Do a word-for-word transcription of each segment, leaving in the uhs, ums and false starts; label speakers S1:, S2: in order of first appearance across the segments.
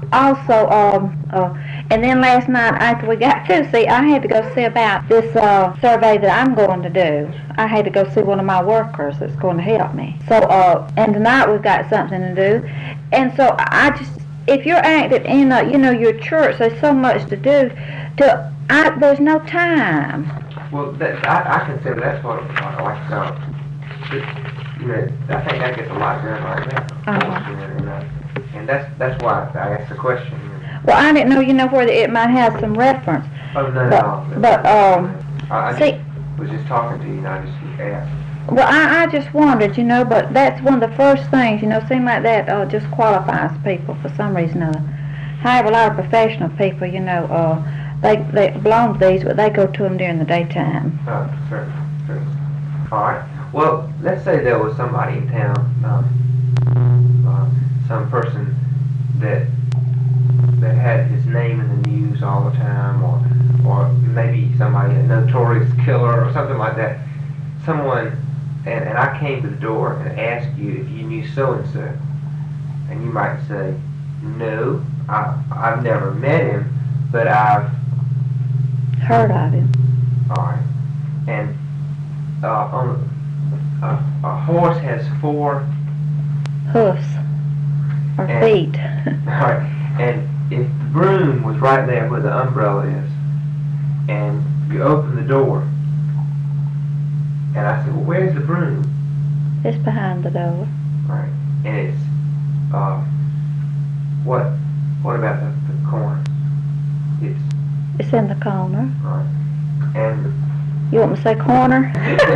S1: also, um, uh, and then last night after we got through, see, I had to go see about this uh, survey that I'm going to do. I had to go see one of my workers that's going to help me. So, uh, and tonight we've got something to do. And so I just, if you're active in, uh, you know, your church, there's so much to do. To, I, there's no time.
S2: Well, that, I, I consider that's what, uh, like, uh, it, you know, I think that gets a lot done right now.
S1: Uh-huh.
S2: And, uh, and that's that's why I asked the question.
S1: Well, I didn't know, you know, whether it might have some reference.
S2: Oh, no,
S1: but,
S2: no.
S1: But, um,
S2: I, I
S1: see,
S2: just was just talking to you, and I just asked.
S1: Well, I, I just wondered, you know, but that's one of the first things, you know, seem like that uh, just qualifies people for some reason or other. However, a lot of professional people, you know, uh, they they belong to these, but they go to them during the daytime.
S2: Oh, certainly, certainly. All right. Well, let's say there was somebody in town, um, uh, some person that that had his name in the news all the time, or or maybe somebody, a notorious killer or something like that. Someone, and, and I came to the door and asked you if you knew so-and-so, and you might say, no, I, I've never met him, but I've
S1: heard of him.
S2: All right. And uh, on a, a horse has four
S1: hoofs or
S2: and,
S1: feet.
S2: All right. And if the broom was right there where the umbrella is, and you open the door, and I said, well, where's the broom?
S1: It's behind the door.
S2: Right. And it's, uh, what, what about the, the corner? It's,
S1: It's in the corner.
S2: right. And
S1: you want me to say corner?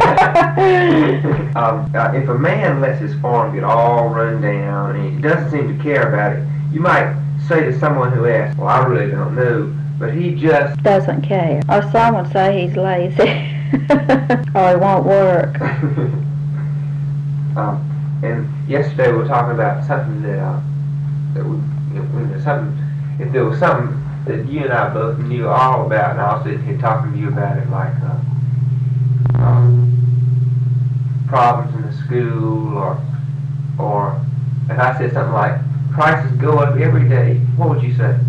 S2: um, uh, if a man lets his farm get all run down and he doesn't seem to care about it, you might say to someone who asks, well, I really don't know, but he just
S1: doesn't care. Or some would say he's lazy. Or he won't work.
S2: um, and yesterday we were talking about something that, uh, that we, you know, something, if there was something that you and I both knew all about, and I was sitting here talking to you about it, like uh, um, problems in the school, or or if I said something like prices go up every day, what would you say?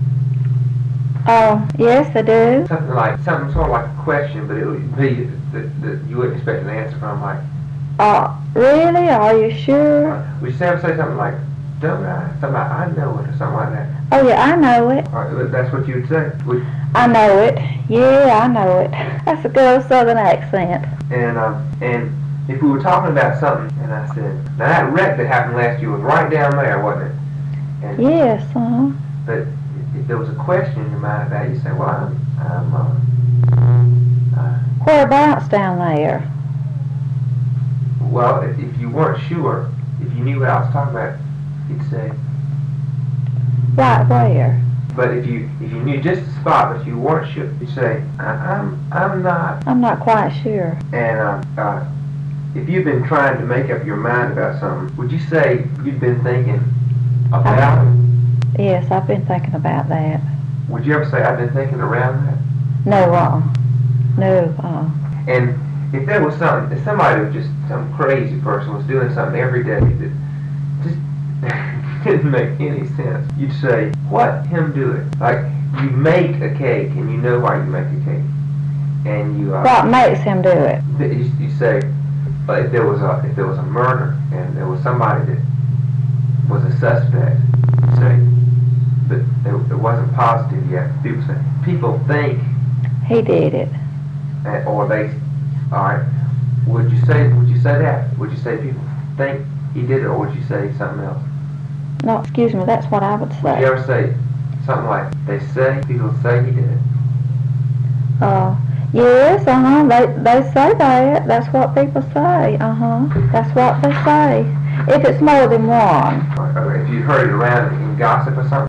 S1: Oh, yes, I do.
S2: Something like something sort of like a question, but it would be that, that you wouldn't expect an answer from, like.
S1: Oh, really? Are you sure?
S2: Uh, would you ever say something like, don't I? Something like, I know it, or something like that.
S1: Oh, yeah, I know it.
S2: Or, that's what you would say. Would,
S1: I know it. Yeah, I know it. That's a good southern accent.
S2: And um, and if we were talking about something, and I said, now that wreck that happened last year was right down there, wasn't it? And,
S1: yes, uh-huh.
S2: But if there was a question in your mind about it, you say, well, I'm, I'm uh, uh,
S1: whereabouts down there?
S2: Well, if, if you weren't sure, if you knew what I was talking about, you'd say,
S1: right where?
S2: but if you if you knew just the spot, but you weren't sure, you'd say, I, I'm I'm not.
S1: I'm not quite sure.
S2: And um, uh, if you've been trying to make up your mind about something, would you say you've been thinking about it?
S1: Yes, I've been thinking about that.
S2: Would you ever say, I've been thinking around that?
S1: No, uh No, uh
S2: And if there was something, if somebody was just, some crazy person was doing something every day that just didn't make any sense, you'd say, what him do it? Like, you make a cake and you know why you make a cake. And you, uh...
S1: what makes him do it?
S2: You, you say, but if there was a, if there was a murder and there was somebody that was a suspect, you say, but it, it wasn't positive yet. People say, people think
S1: he did it.
S2: And, or they, all right. Would you say? Would you say that? Would you say people think he did it, or would you say something else?
S1: No, excuse me. That's what I would say.
S2: Would you ever say something like, they say, people say he did it?
S1: Uh, yes, uh huh. They they say that. That's what people say. Uh huh. That's what they say. If it's more than one.
S2: Or, or if you heard it around in gossip or something.